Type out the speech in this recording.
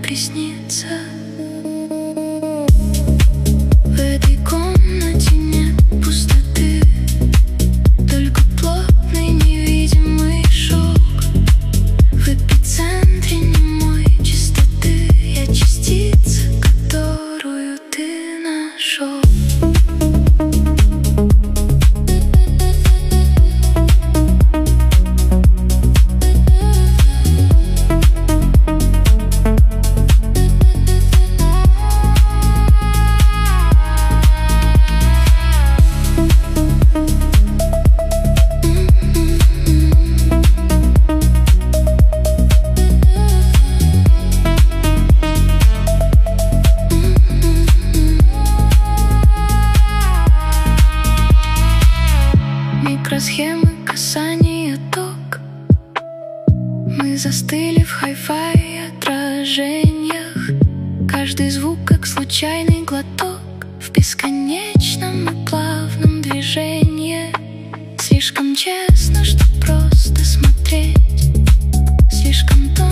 приснится. В этой комнате нет пустоты, только плотный невидимый шок. В эпицентре немой чистоты я частица, которую ты нашел. Микросхемы касания ток. Мы застыли в хай-фай отражениях. Каждый звук как случайный глоток в бесконечном и плавном движении. Слишком честно, чтоб просто смотреть, слишком